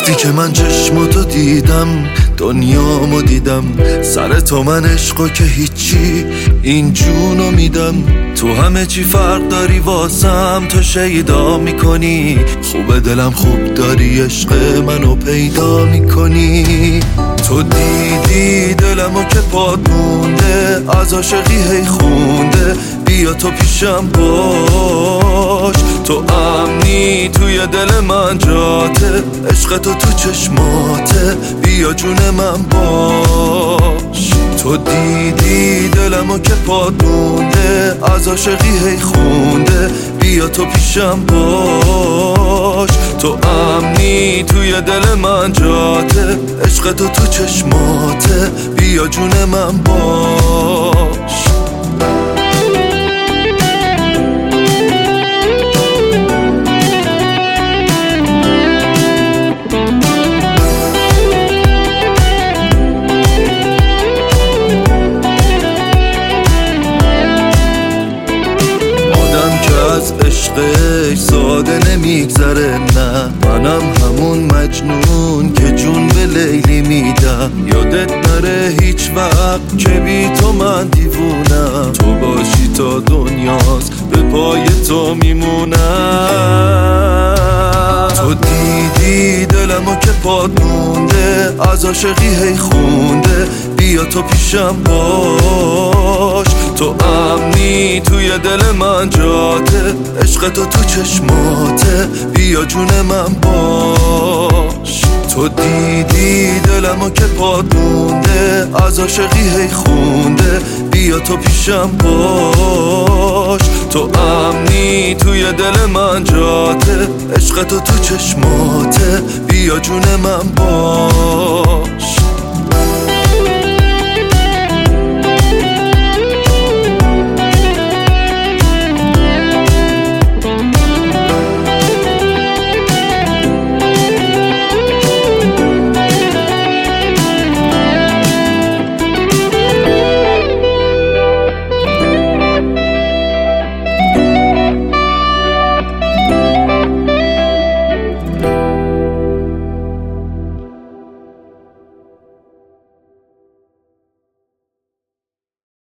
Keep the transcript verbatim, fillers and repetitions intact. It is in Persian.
وقتی که من چشماتو دیدم دنیامو دیدم، سر تو من عشقو که هیچی این جونو میدم. تو همه چی فرق داری واسم، تو شیدا میکنی، خوبه دلم خوب داری عشق منو پیدا میکنی. تو دیدی دلمو که پاد مونده، از عاشقی هی خونده، بیا تو پیشم باش. تو امنی توی دل من جاته، عشق تو تو چشماته، بیا جون من باش. تو دیدی دلمو که پاد مونده، از عاشقی هی خونده، بیا تو پیشم باش. تو امنی توی دل من جاته، عشق تو تو چشماته، بیا جون من باش. عشقش ساده نمیگذره، نه منم همون مجنون که جون به لیلی میدم. یادت نره هیچ وقت که بی تو من دیوونم، تو باشی تا دنیاست به پای تو میمونم. تو دیدی دلمو که پاد مونده، از عاشقی هی خونده، بیا تو پیشم باش. تو امنی توی دل من جاته، عشق تو تو چشماته، بیا جون من باش. تو دیدی دلمو که پاد مونده، از عاشقی هی خونده، بیا تو پیشم باش. تو امنی توی دل من جاته، عشق تو تو چشماته، بیا جون من باش.